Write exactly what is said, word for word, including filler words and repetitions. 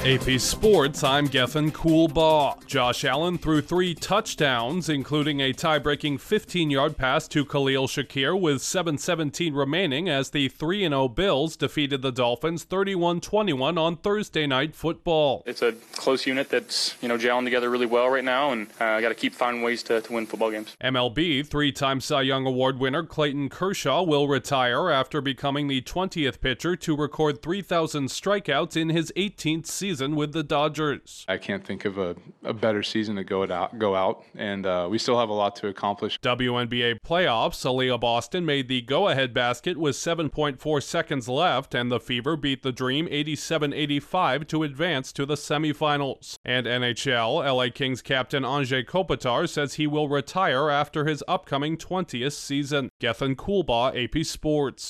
A P Sports, I'm Gethin Coolbaugh. Josh Allen threw three touchdowns, including a tie-breaking fifteen-yard pass to Khalil Shakir with seven seventeen remaining as the three and oh Bills defeated the Dolphins thirty-one twenty-one on Thursday Night Football. It's a close unit that's, you know, gelling together really well right now, and I uh, got to keep finding ways to, to win football games. M L B three-time Cy Young Award winner Clayton Kershaw will retire after becoming the twentieth pitcher to record three thousand strikeouts in his eighteenth season with the Dodgers. I can't think of a, a better season to go out, go out, and uh, we still have a lot to accomplish. W N B A playoffs, Aaliyah Boston made the go-ahead basket with seven point four seconds left, and the Fever beat the Dream eighty-seven eighty-five to advance to the semifinals. And N H L, L A Kings captain Anze Kopitar says he will retire after his upcoming twentieth season. Gethin Coolbaugh, A P Sports.